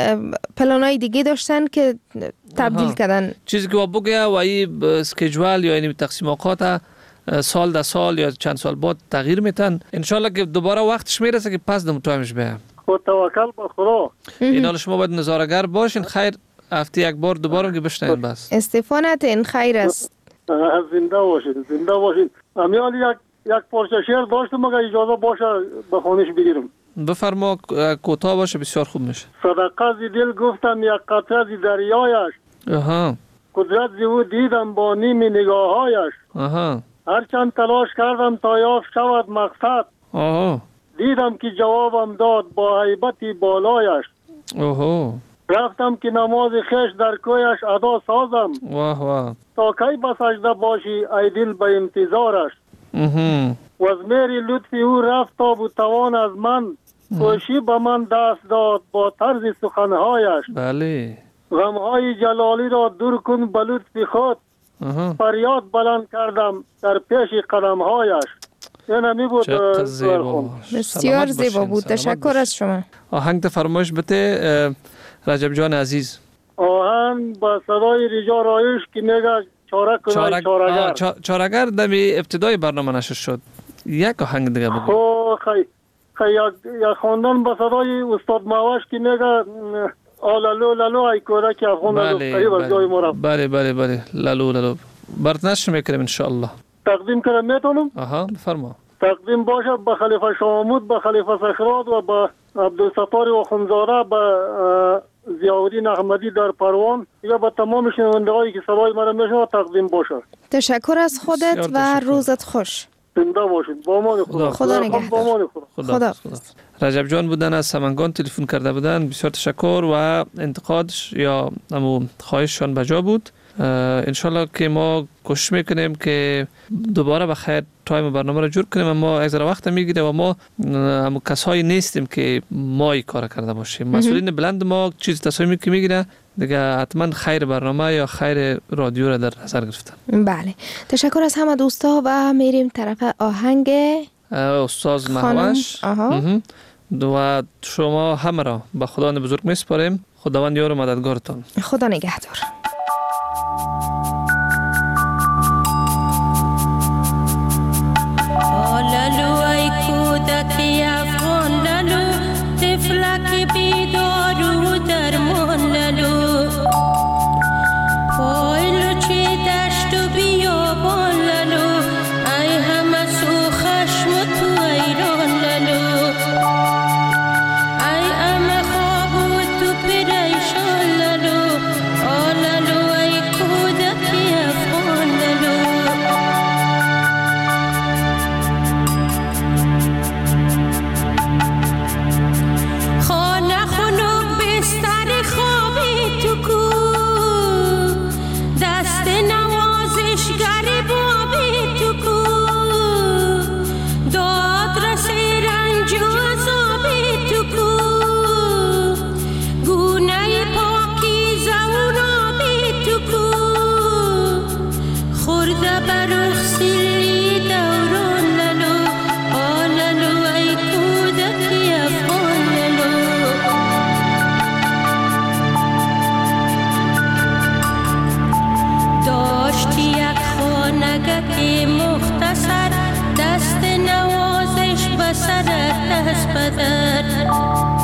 پلانای دیگه داشتن که تبدیل آها. کردن. چیزی که بگه و این اسکیجول یا یعنی تقسیم اوقات سال در سال یا چند سال بعد تغییر میتن. انشالله که دوباره وقتش میرسه که پس دم تایمش بیام. خود توکل به خدا. اینال شما باید نظاره‌گر باشین. خیر هفته یک بار دوباره که بشنین بس. استفانت این خیر است. زنده باشین، زنده باشین. امیال یک یک پارچه شعر داشتم مگر اجازه باشه به خونش بگیرم. بفرما، کوتاه باشه بسیار خوب میشه. صدقه زی دل گفتم یک قطره زی دریایش. آها. قدرت زی او دیدم با نیم نگاهایش. آها. هرچند تلاش کردم تا یافت شود مقصد. آها. دیدم که جوابم داد با هیبتی بالایش. اوه. رفتم که نماز خیش در کویش ادا سازم. واه واه. تا کی به سجده باشی ای دل به انتظارش. اها. و از میری لطفی او رفت تا بود توان از من. خوشی به من دست داد با طرز سخنهایش. بله. غمهای جلالی را دور کن به لطف خود. فریاد بلند کردم در پیش قدمهایش. این می بود. چقدر زیبا. بسیار زیبا بود. تشکر از شما. آهنگ فرمایش بده رجب جان عزیز. آهنگ با صدای رجا رایش که میگه چاره کنه چارگ... چارگر. چا... چارگر دمی ابتدای برنامه نشر شد. یک آهنگ دیگه بگو. خو خی خی یک خواندن با صدای استاد ماوش که میگه آلالو لالو ای کودک افغان بله قریب از جای ما رفت. بله بله بله لالو لالو برنش میکنیم ان شاء الله. تقدیم کنم میتونم؟ آها بفرما. تقدیم باشه به خلیفه شامود، به خلیفه سخرات و به عبدالستار و خنزاره، به ضیاءالدین احمدی در پروان یا به تمام شنونده‌هایی که صدای مرا میشنوند تقدیم باشه. تشکر از خودت و روزت خوش. زنده باشید. با امان خدا. خدا نگهدار. خدا. خدا. رجب جان بودن از سمنگان تلفن کرده بودن. بسیار تشکر و انتقادش یا همو خواهششان بجا بود. انشالله که ما کوشش میکنیم که دوباره به خیر تایم برنامه رو جور کنیم، اما اگر وقت میگیره و ما همو کسایی نیستیم که ما این کار کرده باشیم. مسئولین بلند ما چیز تصمیمی که میگیره دیگه حتما خیر برنامه یا خیر رادیو را در نظر گرفتن. بله تشکر از همه دوستا و میریم طرف آهنگ استاد نحوش و شما همه را به خدا بزرگ میسپاریم. خداوند یار و مددگارتان. خدا نگهدار. لالو ای کودکی افغان لالو طفلک بیدارو درمان لالو پایلو چه دشت و بیابان لالو ای همه سو خشم و تو ایران لالو ای همه خواب و تو پریشان لالو آلالو ای کودکی افغان لالو مختصر دست نوازش بسرت دست بدر